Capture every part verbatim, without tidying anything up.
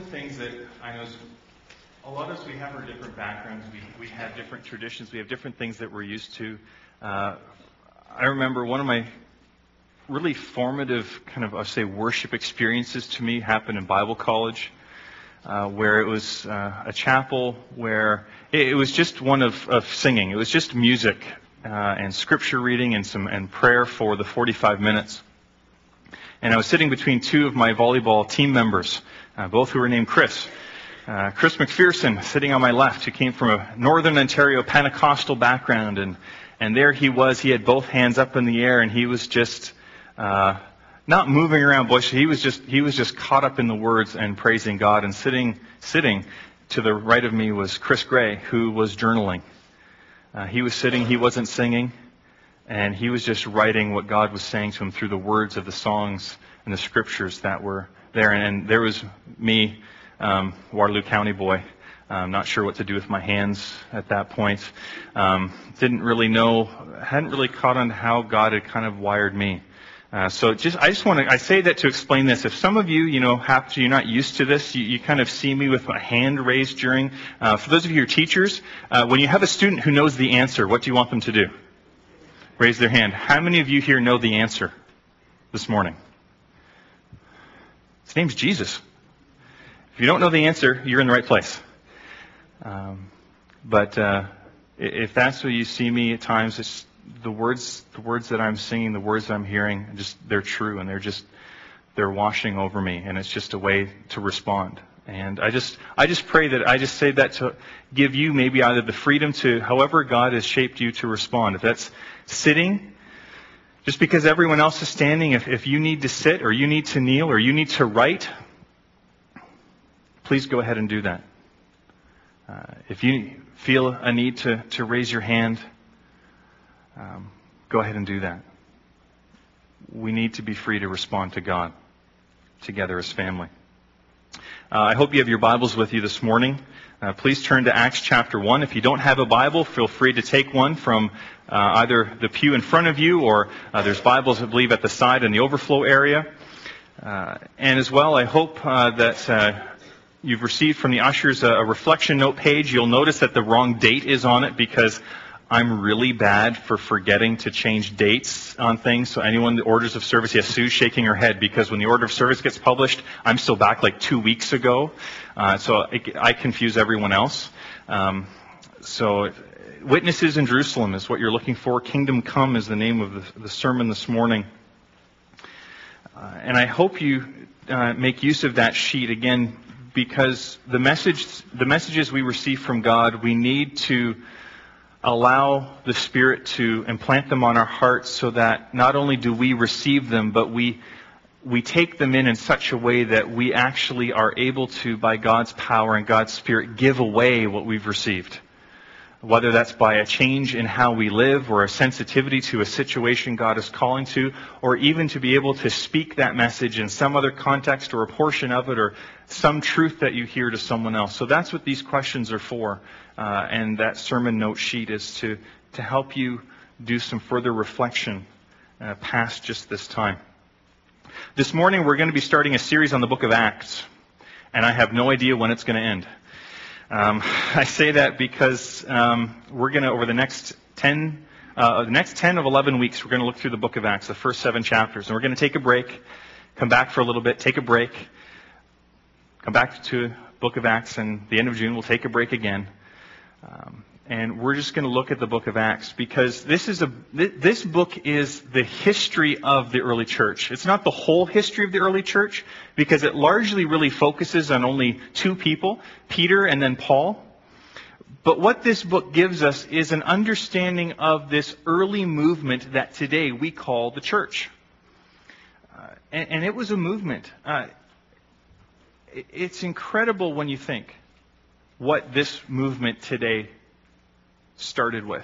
things that I know is a lot of us, we have our different backgrounds. We, we have different traditions. We have different things that we're used to. Uh, I remember one of my really formative kind of, I'll say, worship experiences to me happened in Bible college, uh, where it was uh, a chapel where it, it was just one of, of singing. It was just music uh, and scripture reading and some and prayer for the forty-five minutes. And I was sitting between two of my volleyball team members, uh, both who were named Chris. Uh, Chris McPherson, sitting on my left, who came from a Northern Ontario Pentecostal background, and and there he was. He had both hands up in the air, and he was just uh, not moving around bush. He was just he was just caught up in the words and praising God. And sitting sitting to the right of me was Chris Gray, who was journaling. Uh, he was sitting. He wasn't singing. And he was just writing what God was saying to him through the words of the songs and the scriptures that were there. And, and there was me, um, Waterloo County boy, um, not sure what to do with my hands at that point. Um, didn't really know, hadn't really caught on how God had kind of wired me. Uh, so just, I just want to, I say that to explain this. If some of you, you know, have to, you're not used to this, you, you kind of see me with my hand raised during, uh, for those of you who are teachers, uh, when you have a student who knows the answer, what do you want them to do? Raise their hand. How many of you here know the answer this morning? His name's Jesus. If you don't know the answer, you're in the right place. Um, but uh, if that's what you see me at times, it's the words, the words that I'm singing, the words that I'm hearing, just they're true, and they're just they're washing over me, and it's just a way to respond. And I just I just pray that I just say that to give you maybe either the freedom to, however God has shaped you to respond. If that's sitting, just because everyone else is standing, if, if you need to sit or you need to kneel or you need to write, please go ahead and do that. Uh, if you feel a need to, to raise your hand, um, go ahead and do that. We need to be free to respond to God together as family. Uh, I hope you have your Bibles with you this morning. Uh, please turn to Acts chapter one. If you don't have a Bible, feel free to take one from uh, either the pew in front of you, or uh, there's Bibles, I believe, at the side in the overflow area. Uh, and as well, I hope uh, that uh, you've received from the ushers a, a reflection note page. You'll notice that the wrong date is on it because I'm really bad for forgetting to change dates on things. So anyone, the orders of service, yes, Sue's shaking her head because when the order of service gets published, I'm still back like two weeks ago. Uh, so I, I confuse everyone else. Um, so Witnesses in Jerusalem is what you're looking for. Kingdom Come is the name of the, the sermon this morning. Uh, and I hope you uh, make use of that sheet again, because the message, the messages we receive from God, we need to allow the Spirit to implant them on our hearts so that not only do we receive them, but we we take them in in such a way that we actually are able to, by God's power and God's Spirit, give away what we've received. Whether that's by a change in how we live or a sensitivity to a situation God is calling to, or even to be able to speak that message in some other context or a portion of it or some truth that you hear to someone else. So that's what these questions are for. Uh, and that sermon note sheet is to, to help you do some further reflection uh, past just this time. This morning we're going to be starting a series on the book of Acts. And I have no idea when it's going to end. Um, I say that because um, we're going to, over the next ten, uh, the next ten of eleven weeks, we're going to look through the book of Acts, the first seven chapters. And we're going to take a break, come back for a little bit, take a break, come back to the book of Acts, and the end of June we'll take a break again. Um, and we're just going to look at the book of Acts because this is a this book is the history of the early church. It's not the whole history of the early church because it largely really focuses on only two people, Peter and then Paul. But what this book gives us is an understanding of this early movement that today we call the church. Uh, and, and it was a movement. Uh, it, it's incredible when you think what this movement today started with.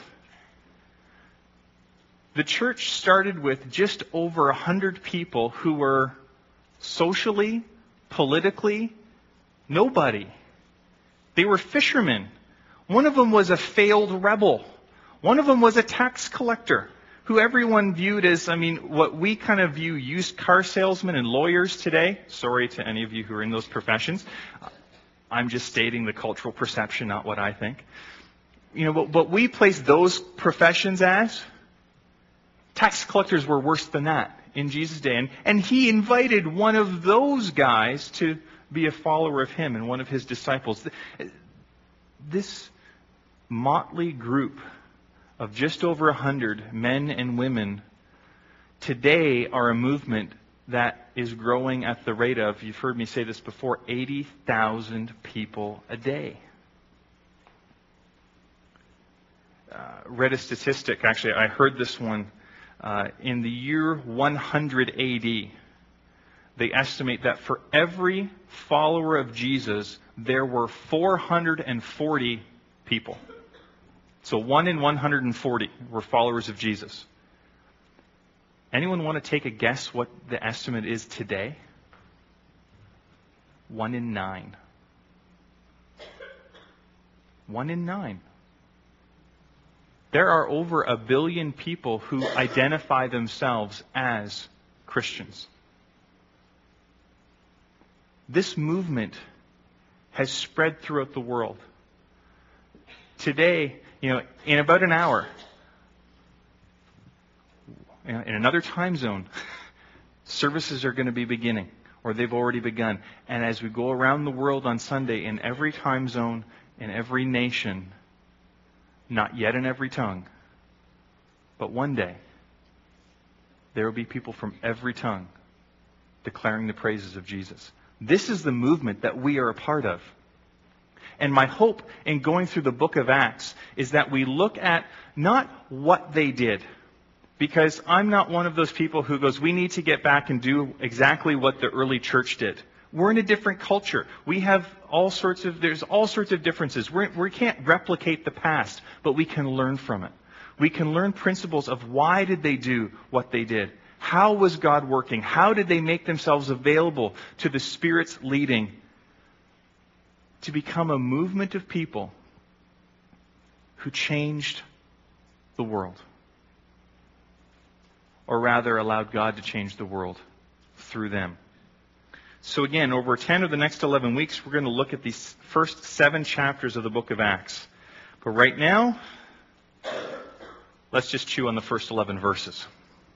The church started with just over a hundred people who were socially, politically, nobody. They were fishermen. One of them was a failed rebel. One of them was a tax collector who everyone viewed as, I mean, what we kind of view used car salesmen and lawyers today. Sorry to any of you who are in those professions. I'm just stating the cultural perception, not what I think. You know, but what we place those professions as, tax collectors were worse than that in Jesus' day. And, and he invited one of those guys to be a follower of him and one of his disciples. This motley group of just over a hundred men and women today are a movement that is growing at the rate of, you've heard me say this before, eighty thousand people a day. Uh, read a statistic, actually I heard this one, uh, in the year one hundred A D, they estimate that for every follower of Jesus, there were four hundred forty people. So one in one hundred forty were followers of Jesus. Anyone want to take a guess what the estimate is today? One in nine. One in nine. There are over a billion people who identify themselves as Christians. This movement has spread throughout the world. Today, you know, in about an hour, in another time zone, services are going to be beginning, or they've already begun. And as we go around the world on Sunday, in every time zone, in every nation, not yet in every tongue, but one day, there will be people from every tongue declaring the praises of Jesus. This is the movement that we are a part of. And my hope in going through the book of Acts is that we look at not what they did, because I'm not one of those people who goes, we need to get back and do exactly what the early church did. We're in a different culture. We have all sorts of, there's all sorts of differences. We're, we can't replicate the past, but we can learn from it. We can learn principles of why did they do what they did? How was God working? How did they make themselves available to the Spirit's leading to become a movement of people who changed the world? Or rather, allowed God to change the world through them. So again, over ten of the next eleven weeks, we're going to look at these first seven chapters of the book of Acts. But right now, let's just chew on the first eleven verses.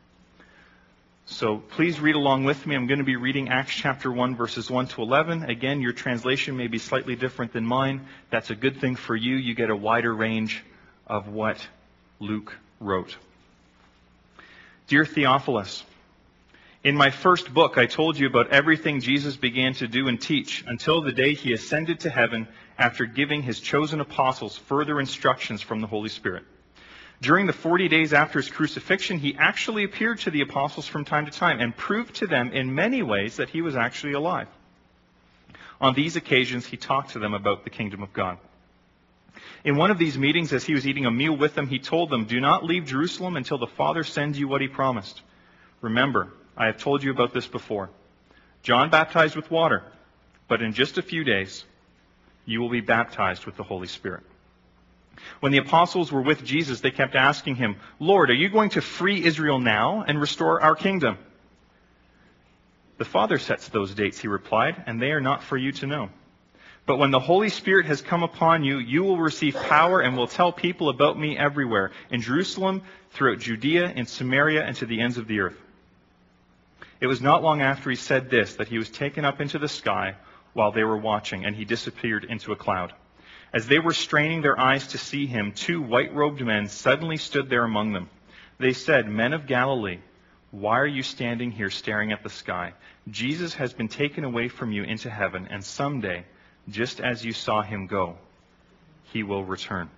So please read along with me. I'm going to be reading Acts chapter one, verses one to eleven. Again, your translation may be slightly different than mine. That's a good thing for you. You get a wider range of what Luke wrote. Dear Theophilus, in my first book I told you about everything Jesus began to do and teach until the day he ascended to heaven after giving his chosen apostles further instructions from the Holy Spirit. During the forty days after his crucifixion, he actually appeared to the apostles from time to time and proved to them in many ways that he was actually alive. On these occasions, he talked to them about the kingdom of God. In one of these meetings, as he was eating a meal with them, he told them, "Do not leave Jerusalem until the Father sends you what he promised. Remember, I have told you about this before. John baptized with water, but in just a few days, you will be baptized with the Holy Spirit." When the apostles were with Jesus, they kept asking him, "Lord, are you going to free Israel now and restore our kingdom?" "The Father sets those dates," he replied, "and they are not for you to know. But when the Holy Spirit has come upon you, you will receive power and will tell people about me everywhere, in Jerusalem, throughout Judea, in Samaria, and to the ends of the earth." It was not long after he said this that he was taken up into the sky while they were watching, and he disappeared into a cloud. As they were straining their eyes to see him, two white-robed men suddenly stood there among them. They said, "Men of Galilee, why are you standing here staring at the sky? Jesus has been taken away from you into heaven, and someday, just as you saw him go, he will return."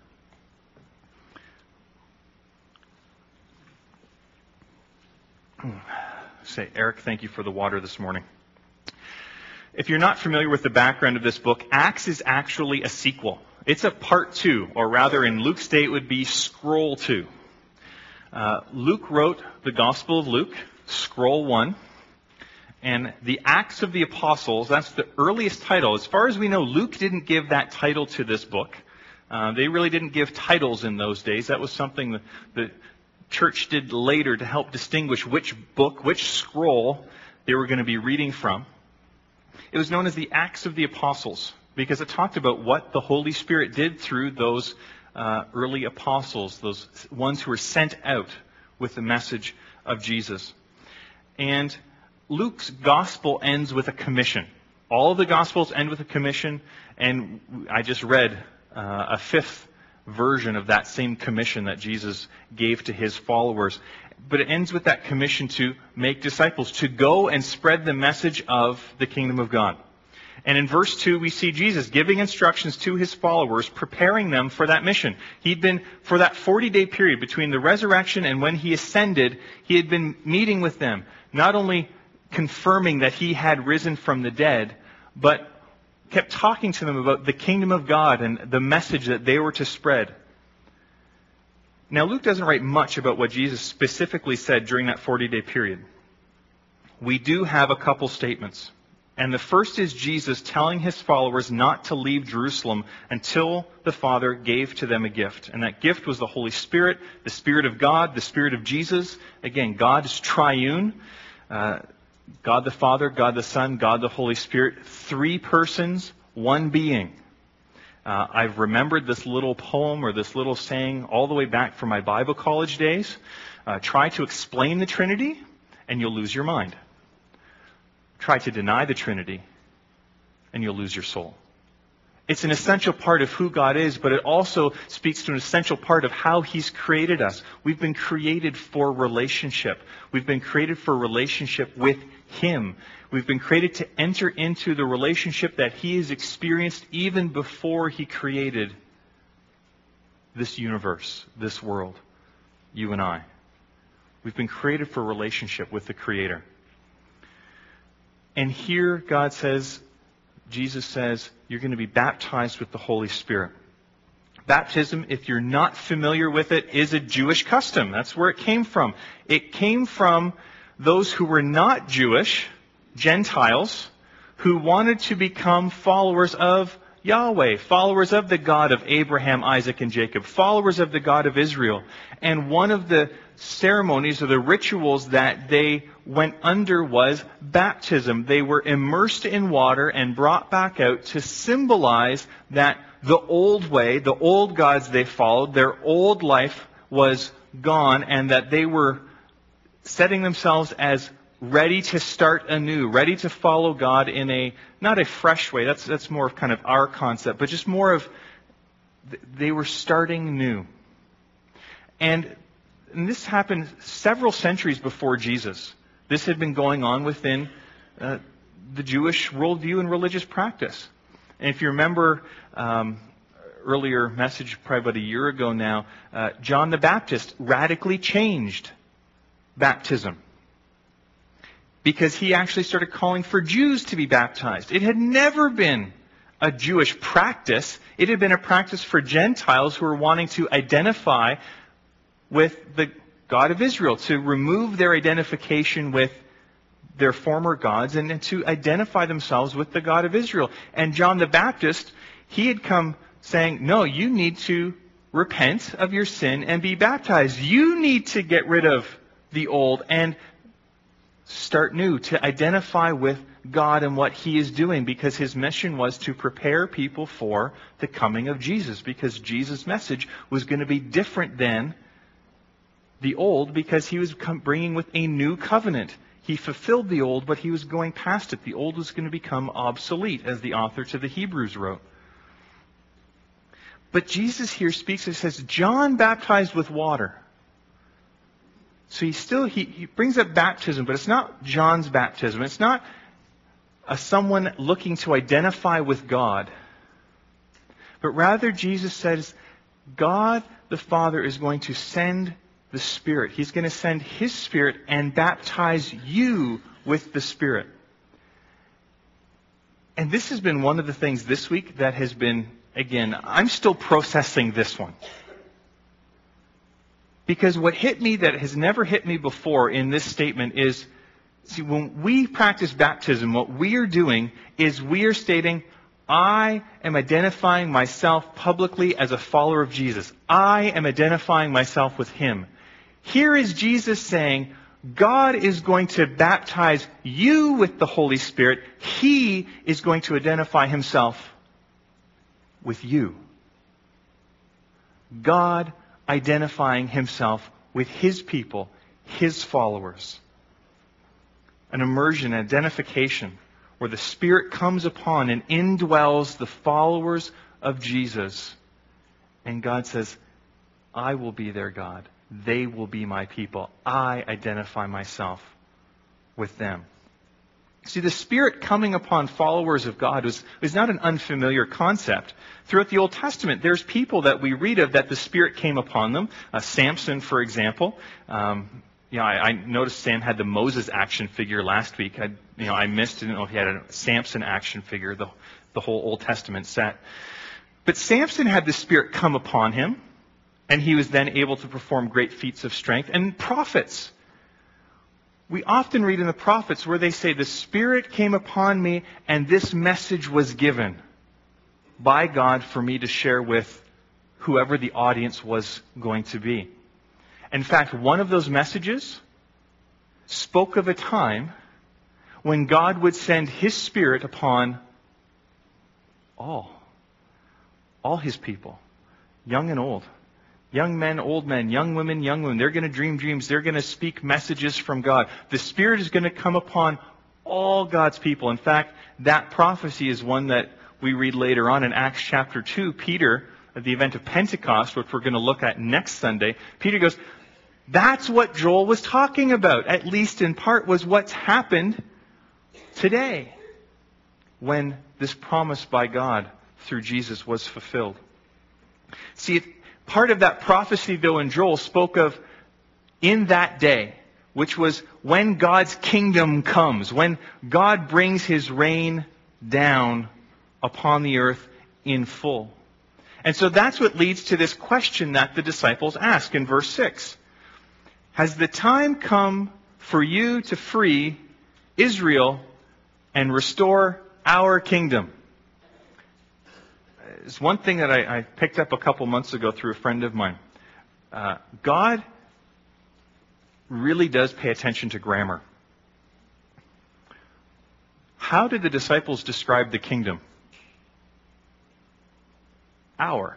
Say, Eric, thank you for the water this morning. If you're not familiar with the background of this book, Acts is actually a sequel. It's a part two, or rather in Luke's day it would be scroll two. Uh, Luke wrote the Gospel of Luke, scroll one. And the Acts of the Apostles, that's the earliest title. As far as we know, Luke didn't give that title to this book. Uh, they really didn't give titles in those days. That was something that the church did later to help distinguish which book, which scroll they were going to be reading from. It was known as the Acts of the Apostles, because it talked about what the Holy Spirit did through those uh, early apostles, those ones who were sent out with the message of Jesus. And Luke's gospel ends with a commission. All of the gospels end with a commission, and I just read uh, a fifth version of that same commission that Jesus gave to his followers. But it ends with that commission to make disciples, to go and spread the message of the kingdom of God. And in verse two, we see Jesus giving instructions to his followers, preparing them for that mission. He'd been, for that forty-day period between the resurrection and when he ascended, he had been meeting with them, not only confirming that he had risen from the dead, but kept talking to them about the kingdom of God and the message that they were to spread. Now, Luke doesn't write much about what Jesus specifically said during that forty-day period. We do have a couple statements. And the first is Jesus telling his followers not to leave Jerusalem until the Father gave to them a gift. And that gift was the Holy Spirit, the Spirit of God, the Spirit of Jesus. Again, God is triune. Uh, God the Father, God the Son, God the Holy Spirit. Three persons, one being. Uh, I've remembered this little poem or this little saying all the way back from my Bible college days. Uh, try to explain the Trinity and you'll lose your mind. Try to deny the Trinity, and you'll lose your soul. It's an essential part of who God is, but it also speaks to an essential part of how he's created us. We've been created for relationship. We've been created for relationship with him. We've been created to enter into the relationship that he has experienced even before he created this universe, this world, you and I. We've been created for relationship with the Creator. And here God says, Jesus says, you're going to be baptized with the Holy Spirit. Baptism, if you're not familiar with it, is a Jewish custom. That's where it came from. It came from those who were not Jewish, Gentiles, who wanted to become followers of Yahweh, followers of the God of Abraham, Isaac, and Jacob, followers of the God of Israel. And one of the ceremonies or the rituals that they went under was baptism. They were immersed in water and brought back out to symbolize that the old way, the old gods they followed, their old life was gone, and that they were setting themselves as ready to start anew, ready to follow God in a, not a fresh way, that's that's more of kind of our concept, but just more of, they were starting new. And, and this happened several centuries before Jesus. This had been going on within uh, the Jewish worldview and religious practice. And if you remember um, earlier message, probably about a year ago now, uh, John the Baptist radically changed baptism, because he actually started calling for Jews to be baptized. It had never been a Jewish practice. It had been a practice for Gentiles who were wanting to identify with the God of Israel, to remove their identification with their former gods and, and to identify themselves with the God of Israel. And John the Baptist, he had come saying, no, you need to repent of your sin and be baptized. You need to get rid of the old and start new, to identify with God and what he is doing, because his mission was to prepare people for the coming of Jesus, because Jesus' message was going to be different than the old, because he was bringing with a new covenant. He fulfilled the old, but he was going past it. The old was going to become obsolete, as the author to the Hebrews wrote. But Jesus here speaks and says, John baptized with water. So he still, he, he brings up baptism, but it's not John's baptism. It's not a someone looking to identify with God. But rather Jesus says, God the Father is going to send the Spirit. He's going to send his Spirit and baptize you with the Spirit. And this has been one of the things this week that has been, again, I'm still processing this one. Because what hit me that has never hit me before in this statement is, see, when we practice baptism, what we are doing is we are stating, I am identifying myself publicly as a follower of Jesus. I am identifying myself with him. Here is Jesus saying, God is going to baptize you with the Holy Spirit. He is going to identify himself with you. God identifying himself with his people, his followers. An immersion, an identification, where the Spirit comes upon and indwells the followers of Jesus. And God says, I will be their God. They will be my people. I identify myself with them. See, the Spirit coming upon followers of God was, was not an unfamiliar concept. Throughout the Old Testament, there's people that we read of that the Spirit came upon them. Uh, Samson, for example. Um, you know, I, I noticed Sam had the Moses action figure last week. I, you know, I missed, didn't know if he had a Samson action figure, the, the whole Old Testament set. But Samson had the Spirit come upon him, and he was then able to perform great feats of strength. And prophets. We often read in the prophets where they say, the Spirit came upon me and this message was given by God for me to share with whoever the audience was going to be. In fact, one of those messages spoke of a time when God would send his Spirit upon all, all his people, young and old. Young men, old men, young women, young women. They're going to dream dreams. They're going to speak messages from God. The Spirit is going to come upon all God's people. In fact, that prophecy is one that we read later on in Acts chapter two. Peter, at the event of Pentecost, which we're going to look at next Sunday, Peter goes, that's what Joel was talking about. At least in part was what's happened today when this promise by God through Jesus was fulfilled. See, it, part of that prophecy, though, in Joel spoke of in that day, which was when God's kingdom comes, when God brings his reign down upon the earth in full. And so that's what leads to this question that the disciples ask in verse six. Has the time come for you to free Israel and restore our kingdom? It's one thing that I, I picked up a couple months ago through a friend of mine. Uh, God really does pay attention to grammar. How did the disciples describe the kingdom? Our.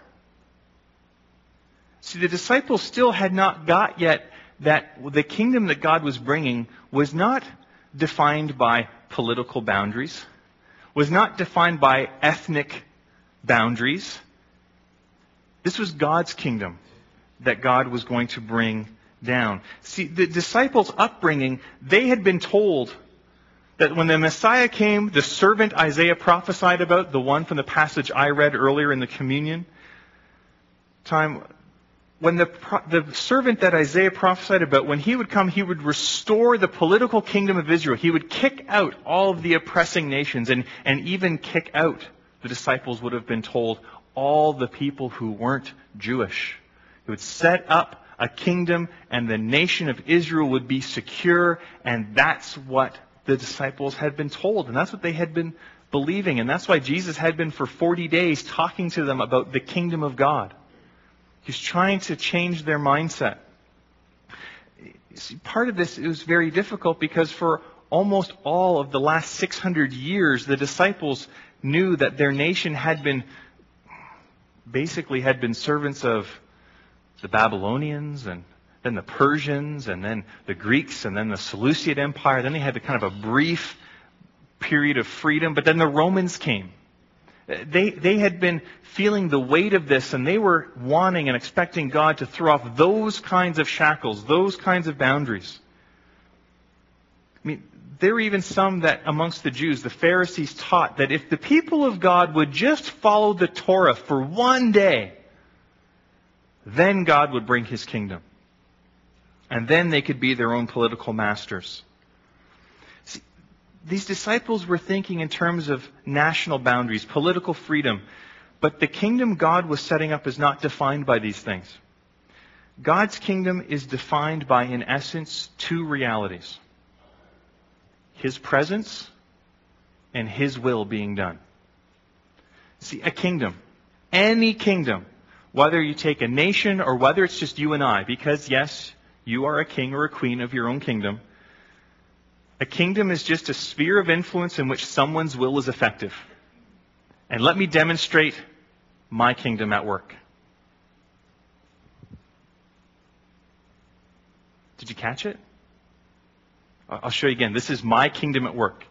See, the disciples still had not got yet that the kingdom that God was bringing was not defined by political boundaries, was not defined by ethnic boundaries. This was God's kingdom that God was going to bring down. See, the disciples' upbringing, they had been told that when the Messiah came, the servant Isaiah prophesied about, the one from the passage I read earlier in the communion time, when the, the servant that Isaiah prophesied about, when he would come, he would restore the political kingdom of Israel. He would kick out all of the oppressing nations and, and even kick out, the disciples would have been told, all the people who weren't Jewish. He would set up a kingdom and the nation of Israel would be secure, and that's what the disciples had been told, and that's what they had been believing, and that's why Jesus had been for forty days talking to them about the kingdom of God. He's trying to change their mindset. See, part of this is very difficult because for almost all of the last six hundred years, the disciples knew that their nation had been, basically had been servants of the Babylonians and then the Persians and then the Greeks and then the Seleucid Empire. Then they had the kind of a brief period of freedom, but then the Romans came. They, they had been feeling the weight of this, and they were wanting and expecting God to throw off those kinds of shackles, those kinds of boundaries. I mean, there were even some that amongst the Jews, the Pharisees, taught that if the people of God would just follow the Torah for one day, then God would bring his kingdom. And then they could be their own political masters. See, these disciples were thinking in terms of national boundaries, political freedom. But the kingdom God was setting up is not defined by these things. God's kingdom is defined by, in essence, two realities. His presence and his will being done. See, a kingdom, any kingdom, whether you take a nation or whether it's just you and I, because yes, You are a king or a queen of your own kingdom. A kingdom is just a sphere of influence in which someone's will is effective. And let me demonstrate my kingdom at work. Did you catch it? I'll show you again. This is my kingdom at work.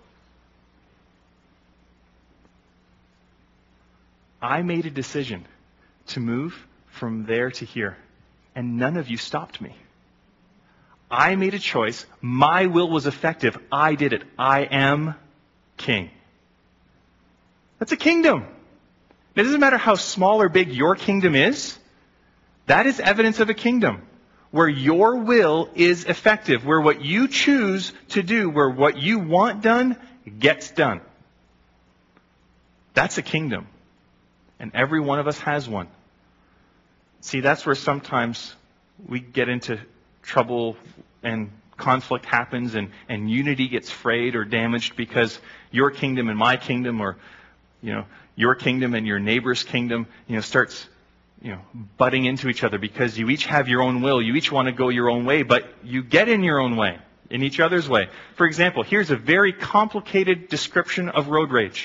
I made a decision to move from there to here, and none of you stopped me. I made a choice. My will was effective. I did it. I am king. That's a kingdom. It doesn't matter how small or big your kingdom is. That is evidence of a kingdom where your will is effective, where what you choose to do, where what you want done gets done. That's a kingdom. And every one of us has one. See, that's where sometimes we get into trouble and conflict happens and, and unity gets frayed or damaged because your kingdom and my kingdom, or you know, your kingdom and your neighbor's kingdom, you know, starts, you know, butting into each other because you each have your own will. You each want to go your own way, but you get in your own way, in each other's way. For example, here's a very complicated description of road rage.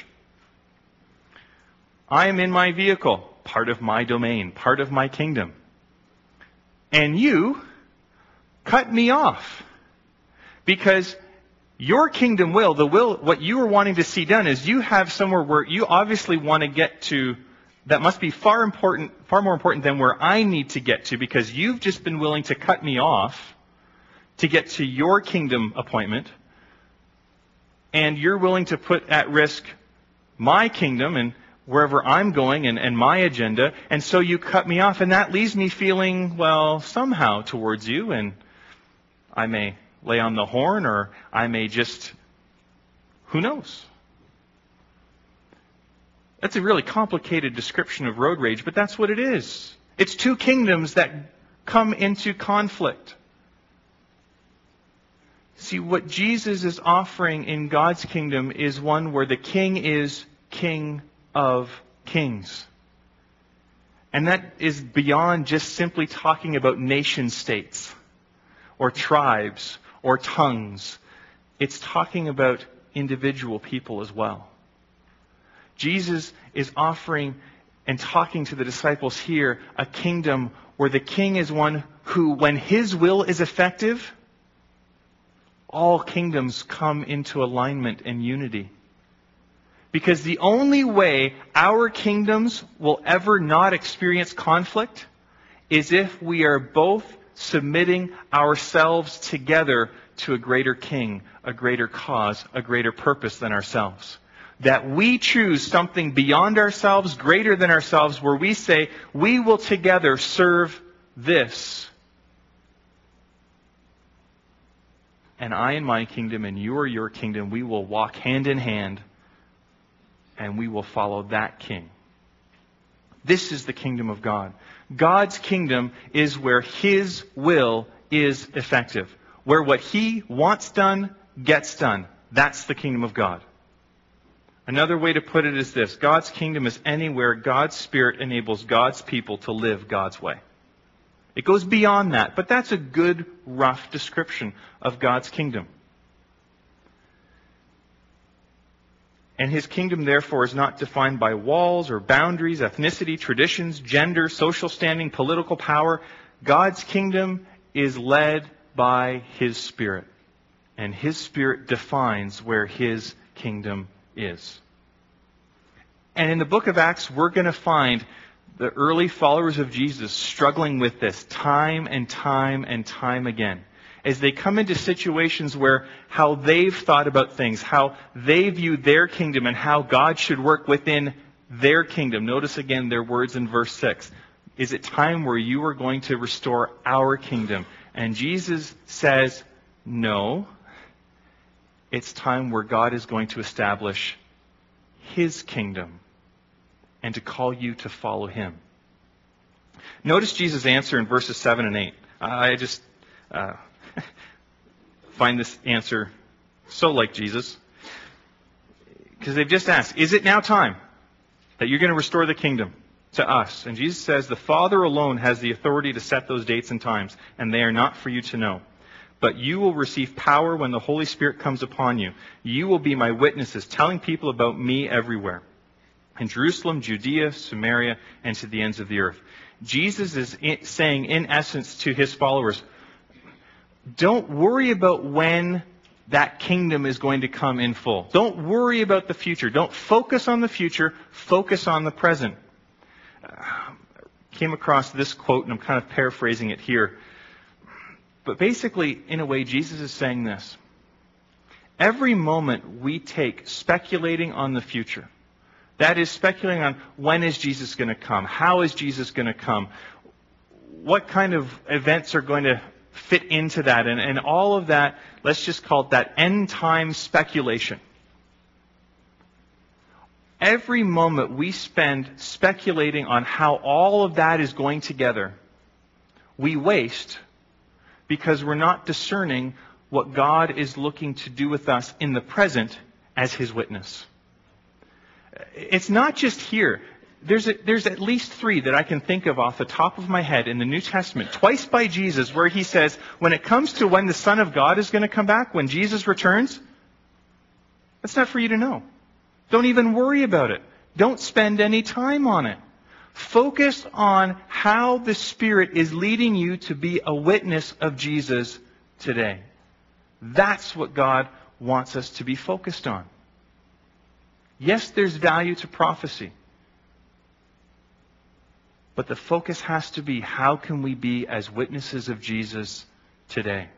I am in my vehicle, part of my domain, part of my kingdom. And you cut me off because your kingdom will, the will, what you are wanting to see done is you have somewhere where you obviously want to get to that must be far important, far more important than where I need to get to, because you've just been willing to cut me off to get to your kingdom appointment, and you're willing to put at risk my kingdom and wherever I'm going and, and my agenda, and so you cut me off, and that leaves me feeling, well, somehow towards you, and I may lay on the horn, or I may just, who knows? That's a really complicated description of road rage, but that's what it is. It's two kingdoms that come into conflict. See, what Jesus is offering in God's kingdom is one where the king is king of kings. And that is beyond just simply talking about nation states or tribes or tongues. It's talking about individual people as well. Jesus is offering and talking to the disciples here a kingdom where the king is one who, when his will is effective, all kingdoms come into alignment and unity. Because the only way our kingdoms will ever not experience conflict is if we are both submitting ourselves together to a greater king, a greater cause, a greater purpose than ourselves. That we choose something beyond ourselves, greater than ourselves, where we say, we will together serve this. And I in my kingdom and you are your kingdom, we will walk hand in hand and we will follow that king. This is the kingdom of God. God's kingdom is where His will is effective. Where what He wants done gets done. That's the kingdom of God. Another way to put it is this: God's kingdom is anywhere God's Spirit enables God's people to live God's way. It goes beyond that, but that's a good, rough description of God's kingdom. And His kingdom, therefore, is not defined by walls or boundaries, ethnicity, traditions, gender, social standing, political power. God's kingdom is led by His Spirit. And His Spirit defines where His kingdom is. And in the book of Acts, we're going to find the early followers of Jesus struggling with this time and time and time again. As they come into situations where how they've thought about things, how they view their kingdom, and how God should work within their kingdom. Notice again their words in verse six. Is it time where you are going to restore our kingdom? And Jesus says, no. It's time where God is going to establish His kingdom and to call you to follow Him. Notice Jesus' answer in verses seven and eight. I just uh, find this answer so like Jesus. Because they've just asked, is it now time that you're going to restore the kingdom? to us. And Jesus says the Father alone has the authority to set those dates and times, and they are not for you to know. But you will receive power when the Holy Spirit comes upon you. You will be my witnesses, telling people about me everywhere. In Jerusalem, Judea, Samaria, and to the ends of the earth. Jesus is saying, in essence, to his followers, don't worry about when that kingdom is going to come in full. Don't worry about the future. Don't focus on the future. Focus on the present. Uh, came across this quote, and I'm kind of paraphrasing it here. But basically, in a way, Jesus is saying this. Every moment we take speculating on the future, that is speculating on when is Jesus going to come? How is Jesus going to come? What kind of events are going to fit into that? And, and all of that, let's just call it that end time speculation. Every moment we spend speculating on how all of that is going together, we waste because we're not discerning what God is looking to do with us in the present as his witness. It's not just here. There's, a, there's at least three that I can think of off the top of my head in the New Testament, twice by Jesus, where he says, when it comes to when the Son of God is going to come back, when Jesus returns, that's not for you to know. Don't even worry about it. Don't spend any time on it. Focus on how the Spirit is leading you to be a witness of Jesus today. That's what God wants us to be focused on. Yes, there's value to prophecy. But the focus has to be, how can we be as witnesses of Jesus today?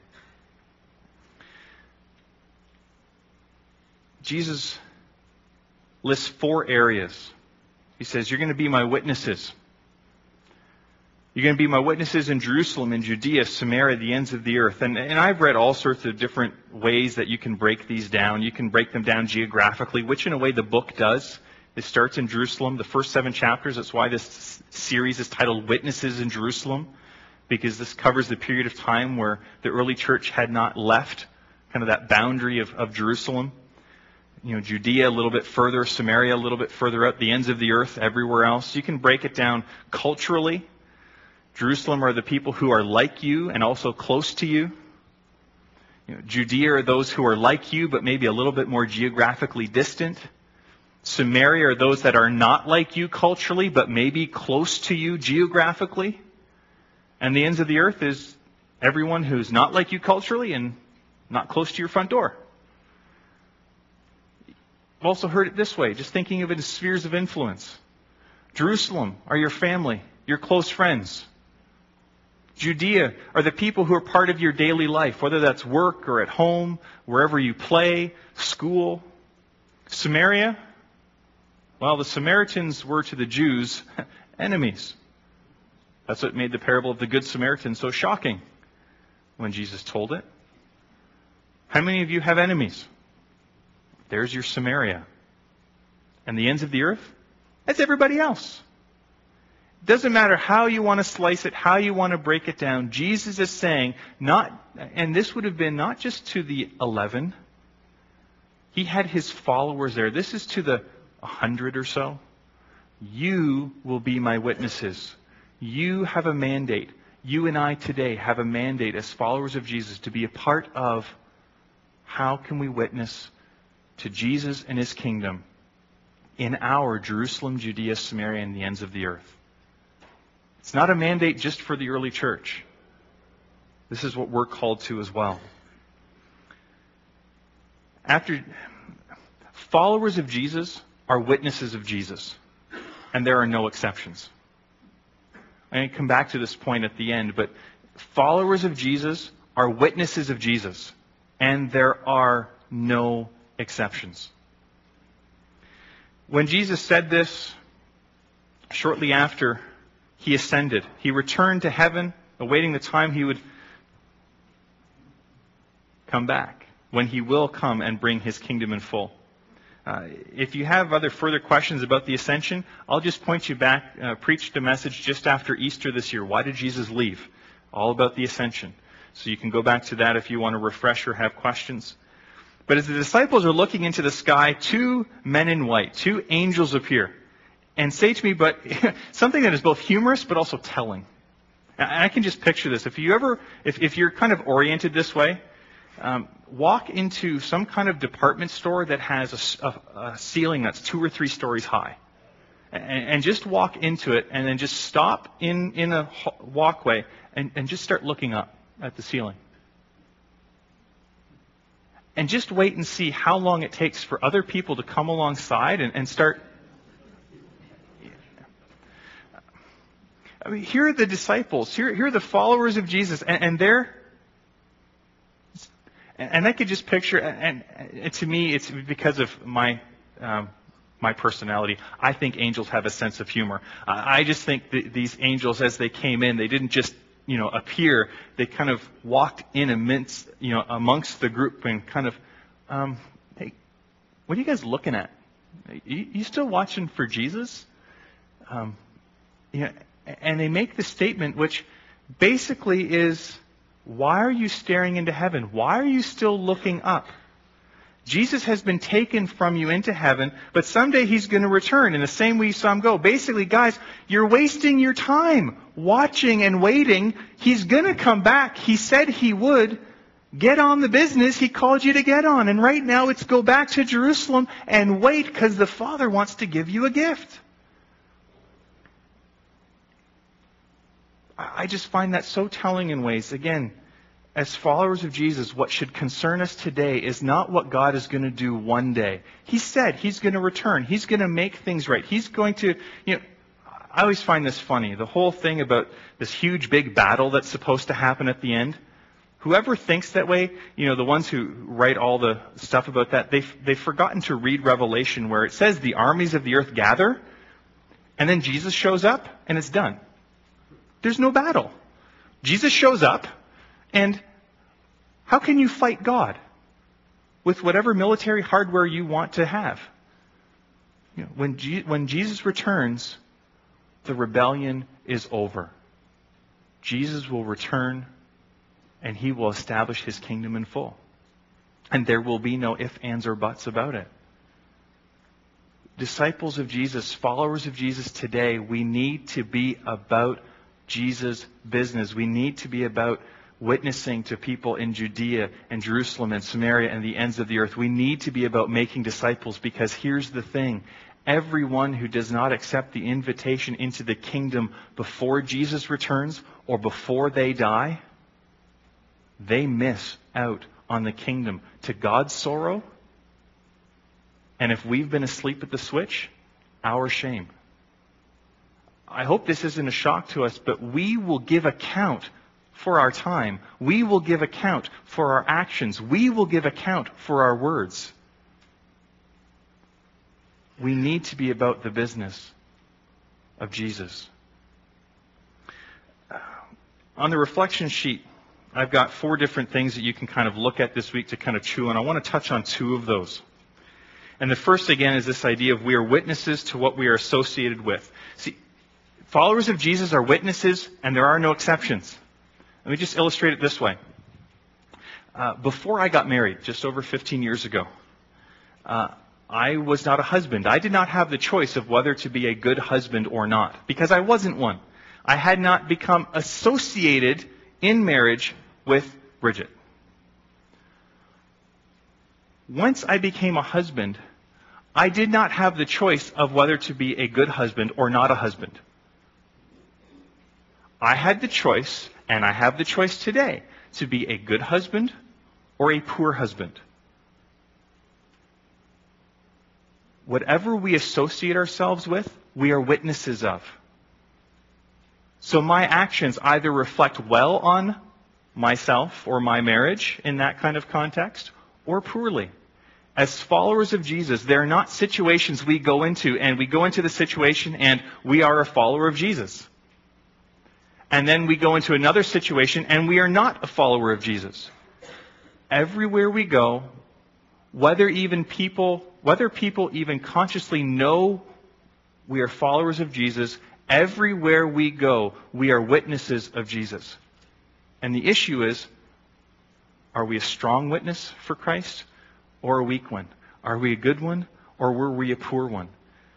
Jesus lists four areas. He says, you're going to be my witnesses. You're going to be my witnesses in Jerusalem, in Judea, Samaria, the ends of the earth. And, and I've read all sorts of different ways that you can break these down. You can break them down geographically, which in a way the book does. It starts in Jerusalem, the first seven chapters. That's why this series is titled Witnesses in Jerusalem, because this covers the period of time where the early church had not left kind of that boundary of, of Jerusalem. You know, Judea a little bit further, Samaria a little bit further out, the ends of the earth, everywhere else. You can break it down culturally. Jerusalem are the people who are like you and also close to you. You know, Judea are those who are like you but maybe a little bit more geographically distant. Samaria are those that are not like you culturally but maybe close to you geographically. And the ends of the earth is everyone who's not like you culturally and not close to your front door. I've also heard it this way, just thinking of it as spheres of influence. Jerusalem are your family, your close friends. Judea are the people who are part of your daily life, whether that's work or at home, wherever you play, school. Samaria, well, the Samaritans were to the Jews enemies. That's what made the parable of the Good Samaritan so shocking when Jesus told it. How many of you have enemies? There's your Samaria. And the ends of the earth? That's everybody else. It doesn't matter how you want to slice it, how you want to break it down. Jesus is saying, not, and this would have been not just to the eleven. He had his followers there. This is to the hundred or so. You will be my witnesses. You have a mandate. You and I today have a mandate as followers of Jesus to be a part of how can we witness to Jesus and his kingdom in our Jerusalem, Judea, Samaria, and the ends of the earth. It's not a mandate just for the early church. This is what we're called to as well. After followers of Jesus are witnesses of Jesus, and there are no exceptions. I'm going to come back to this point at the end, but followers of Jesus are witnesses of Jesus, and there are no exceptions. When Jesus said this, shortly after he ascended, he returned to heaven, awaiting the time he would come back, when he will come and bring his kingdom in full. Uh, if you have other further questions about the ascension, I'll just point you back, uh, preached a message just after Easter this year. Why did Jesus leave? All about the ascension. So you can go back to that if you want to refresh or have questions. But as the disciples are looking into the sky, two men in white, two angels appear. and say to me, but something that is both humorous but also telling. And I can just picture this. If you ever, if, if you're kind of oriented this way, um, walk into some kind of department store that has a, a, a ceiling that's two or three stories high. And, and just walk into it and then just stop in, in a walkway and, and just start looking up at the ceiling. And just wait and see how long it takes for other people to come alongside and, and start. I mean, here are the disciples. Here, here are the followers of Jesus, and, and they're. And I could just picture, and, and to me, it's because of my um, my personality. I think angels have a sense of humor. I just think that these angels, as they came in, they didn't just, you know, appear. They kind of walked in amidst, you know, amongst the group and kind of, um, hey, what are you guys looking at? You, you still watching for Jesus? Um, you know, and they make the statement, which basically is, why are you staring into heaven? Why are you still looking up? Jesus has been taken from you into heaven, but someday he's going to return in the same way you saw him go. Basically, guys, you're wasting your time watching and waiting. He's going to come back. He said he would. Get on the business he called you to get on. And right now it's go back to Jerusalem and wait, because the Father wants to give you a gift. I just find that so telling in ways. Again, as followers of Jesus, what should concern us today is not what God is going to do one day. He said he's going to return. He's going to make things right. He's going to, you know, I always find this funny. The whole thing about this huge big battle that's supposed to happen at the end. Whoever thinks that way, you know, the ones who write all the stuff about that, they've, they've forgotten to read Revelation, where it says the armies of the earth gather, and then Jesus shows up, and it's done. There's no battle. Jesus shows up, and how can you fight God with whatever military hardware you want to have? You know, when, Je- when Jesus returns, the rebellion is over. Jesus will return, and he will establish his kingdom in full. And there will be no ifs, ands, or buts about it. Disciples of Jesus, followers of Jesus today, we need to be about Jesus' business. We need to be about witnessing to people in Judea and Jerusalem and Samaria and the ends of the earth. We need to be about making disciples, because here's the thing. Everyone who does not accept the invitation into the kingdom before Jesus returns or before they die, they miss out on the kingdom, to God's sorrow. And if we've been asleep at the switch, our shame. I hope this isn't a shock to us, but we will give account for our time. We will give account for our actions. We will give account for our words. We need to be about the business of Jesus. On the reflection sheet, I've got four different things that you can kind of look at this week to kind of chew on. I want to touch on two of those. And the first, again, is this idea of we are witnesses to what we are associated with. See, followers of Jesus are witnesses, and there are no exceptions. Let me just illustrate it this way. Uh, before I got married, just over fifteen years ago, uh, I was not a husband. I did not have the choice of whether to be a good husband or not, because I wasn't one. I had not become associated in marriage with Bridget. Once I became a husband, I did not have the choice of whether to be a good husband or not a husband. I had the choice, and I have the choice today, to be a good husband or a poor husband. Whatever we associate ourselves with, we are witnesses of. So my actions either reflect well on myself or my marriage in that kind of context, or poorly. As followers of Jesus, there are not situations we go into, and we go into the situation and we are a follower of Jesus. And then we go into another situation and we are not a follower of Jesus. Everywhere we go, whether even people, whether people even consciously know we are followers of Jesus, everywhere we go, we are witnesses of Jesus. And the issue is, are we a strong witness for Christ or a weak one? Are we a good one or were we a poor one?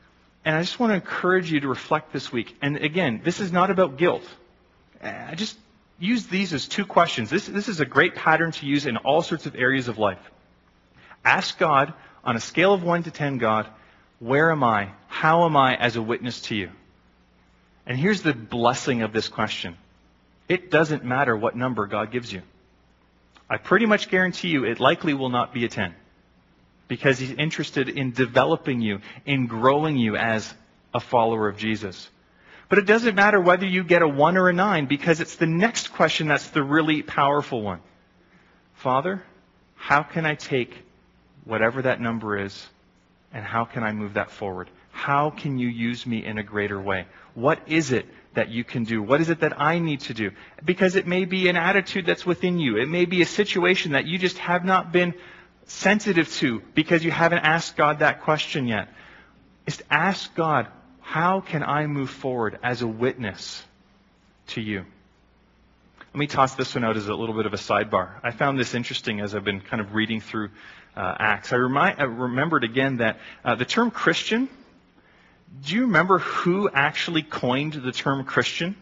And I just want to encourage you to reflect this week. And again, this is not about guilt. I just use these as two questions. This, this is a great pattern to use in all sorts of areas of life. Ask God, on a scale of one to ten, God, where am I? How am I as a witness to you? And here's the blessing of this question. It doesn't matter what number God gives you. I pretty much guarantee you it likely will not be a ten. Because He's interested in developing you, in growing you as a follower of Jesus. But it doesn't matter whether you get a one or a nine, because it's the next question that's the really powerful one. Father, how can I take whatever that number is, and how can I move that forward? How can you use me in a greater way? What is it that you can do? What is it that I need to do? Because it may be an attitude that's within you. It may be a situation that you just have not been sensitive to because you haven't asked God that question yet. Just ask God, how can I move forward as a witness to you? Let me toss this one out as a little bit of a sidebar. I found this interesting as I've been kind of reading through uh, Acts. I, remind, I remembered again that uh, the term Christian, do you remember who actually coined the term Christian?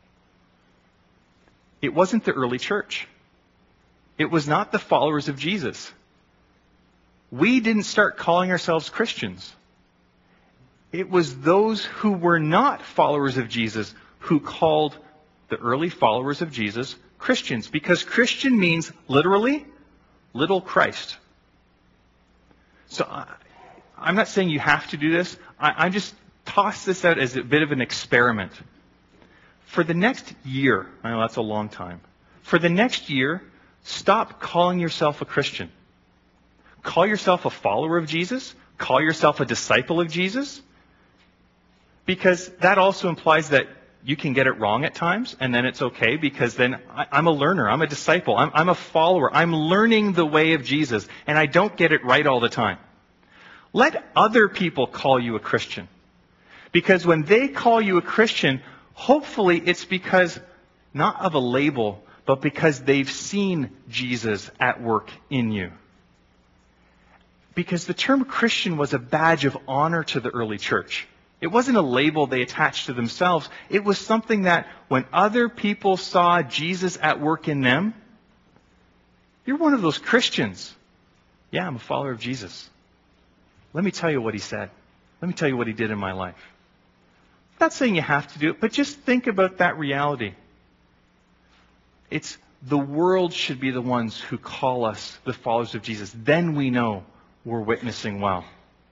It wasn't the early church. It was not the followers of Jesus. We didn't start calling ourselves Christians. It was those who were not followers of Jesus who called the early followers of Jesus Christians. Because Christian means literally, little Christ. So I, I'm not saying you have to do this. I, I just toss this out as a bit of an experiment. For the next year, I know that's a long time. For the next year, stop calling yourself a Christian. Call yourself a follower of Jesus. Call yourself a disciple of Jesus. Because that also implies that you can get it wrong at times, and then it's okay, because then I, I'm a learner. I'm a disciple. I'm, I'm a follower. I'm learning the way of Jesus, and I don't get it right all the time. Let other people call you a Christian. Because when they call you a Christian, hopefully it's because not of a label, but because they've seen Jesus at work in you. Because the term Christian was a badge of honor to the early church. It wasn't a label they attached to themselves. It was something that when other people saw Jesus at work in them, you're one of those Christians. Yeah, I'm a follower of Jesus. Let me tell you what He said. Let me tell you what He did in my life. I'm not saying you have to do it, but just think about that reality. It's the world should be the ones who call us the followers of Jesus. Then we know we're witnessing well.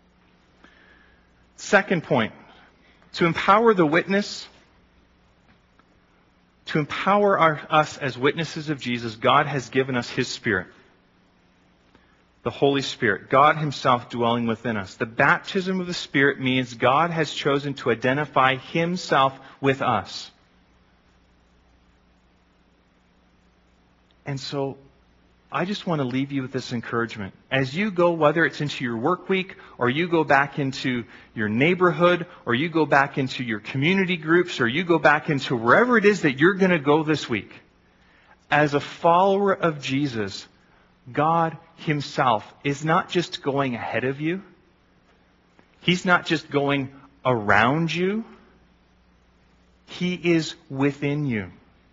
Second point, to empower the witness, to empower our, us as witnesses of Jesus, God has given us His Spirit, the Holy Spirit, God Himself dwelling within us. The baptism of the Spirit means God has chosen to identify Himself with us. And so, I just want to leave you with this encouragement. As you go, whether it's into your work week, or you go back into your neighborhood, or you go back into your community groups, or you go back into wherever it is that you're going to go this week, as a follower of Jesus, God Himself is not just going ahead of you. He's not just going around you. He is within you.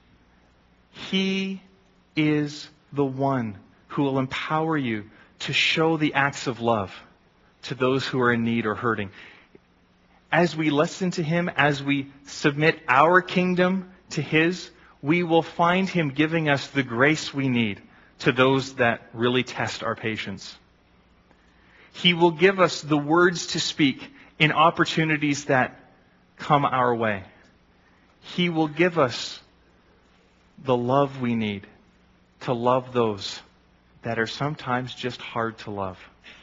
He is the one who will empower you to show the acts of love to those who are in need or hurting. As we listen to Him, as we submit our kingdom to His, we will find Him giving us the grace we need to those that really test our patience. He will give us the words to speak in opportunities that come our way. He will give us the love we need to love those that are sometimes just hard to love.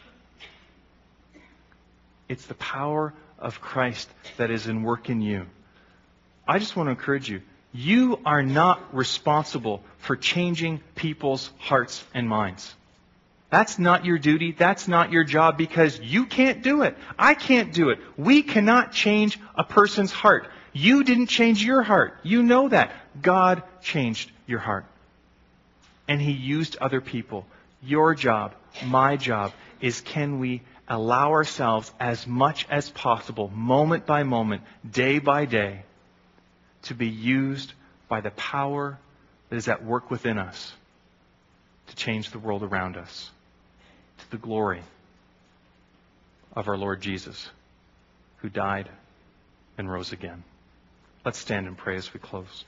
It's the power of Christ that is in work in you. I just want to encourage you. You are not responsible for changing people's hearts and minds. That's not your duty. That's not your job, because you can't do it. I can't do it. We cannot change a person's heart. You didn't change your heart. You know that. God changed your heart. And He used other people. Your job, my job, is can we, allow ourselves as much as possible, moment by moment, day by day, to be used by the power that is at work within us to change the world around us to the glory of our Lord Jesus, who died and rose again. Let's stand and pray as we close.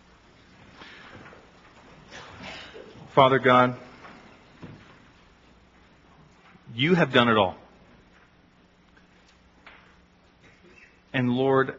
Father God, you have done it all. And Lord,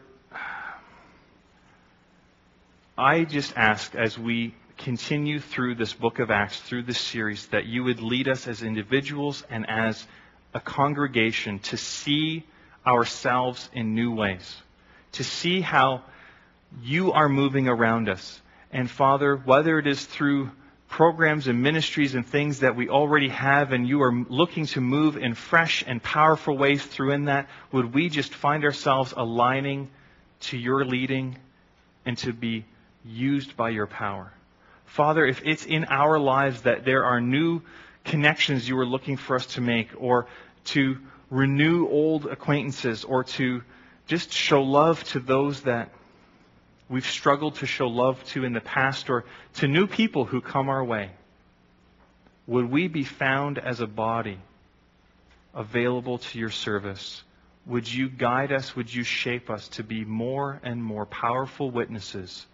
I just ask as we continue through this book of Acts, through this series, that you would lead us as individuals and as a congregation to see ourselves in new ways, to see how you are moving around us. And Father, whether it is through programs and ministries and things that we already have and you are looking to move in fresh and powerful ways through in that, would we just find ourselves aligning to your leading and to be used by your power. Father, if it's in our lives that there are new connections you are looking for us to make, or to renew old acquaintances, or to just show love to those that we've struggled to show love to in the past, or to new people who come our way, would we be found as a body available to your service? Would you guide us? Would you shape us to be more and more powerful witnesses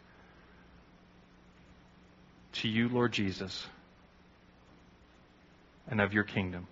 to you, Lord Jesus, and of your kingdom?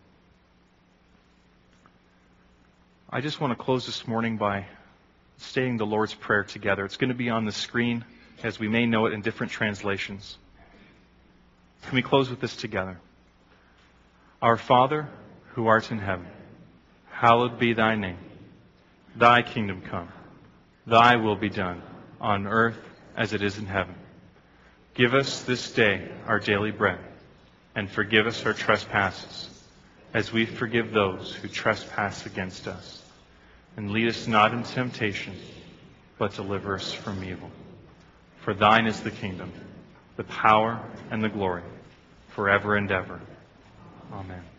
I just want to close this morning by saying the Lord's Prayer together. It's going to be on the screen, as we may know it in different translations. Can we close with this together? Our Father, who art in heaven, hallowed be thy name. Thy kingdom come. Thy will be done, on earth as it is in heaven. Give us this day our daily bread, and forgive us our trespasses, as we forgive those who trespass against us. And lead us not into temptation, but deliver us from evil. For thine is the kingdom, the power, and the glory, forever and ever. Amen.